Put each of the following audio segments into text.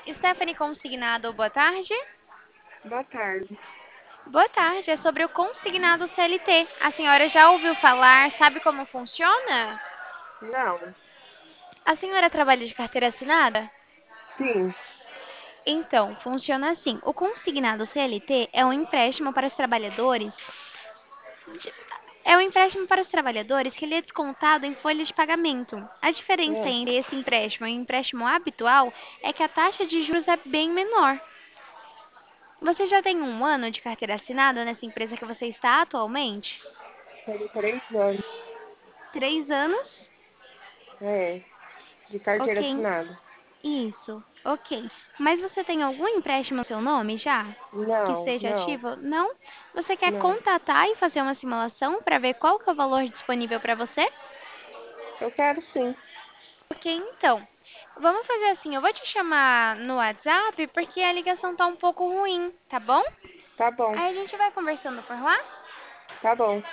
Stephanie Consignado, boa tarde. Boa tarde. Boa tarde, é sobre o consignado CLT. A senhora já ouviu falar, sabe como funciona? Não. A senhora trabalha de carteira assinada? Sim. Então, funciona assim. O consignado CLT é um empréstimo para os trabalhadores. É um empréstimo para os trabalhadores que ele é descontado em folha de pagamento. A diferença É. entre esse empréstimo e o empréstimo habitual é que a taxa de juros é bem menor. Você já tem um ano de carteira assinada nessa empresa que você está atualmente? Tenho 3 anos. 3 anos? É. De carteira Ok, assinada. isso, ok. Mas você tem algum empréstimo no seu nome já? Que Não, esteja não, ativo? Não? Você quer não. contatar e fazer uma simulação para ver qual que é o valor disponível para você? Eu quero sim. Ok, então. Vamos fazer assim, eu vou te chamar no WhatsApp porque a ligação tá um pouco ruim, tá bom? Tá bom, Aí a gente vai conversando por lá. tá bom.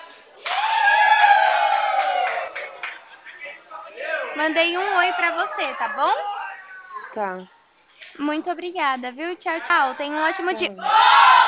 Mandei um oi pra você, tá bom? Tá. Muito obrigada, viu? Tchau, tchau. Tenha um ótimo dia. Tchau.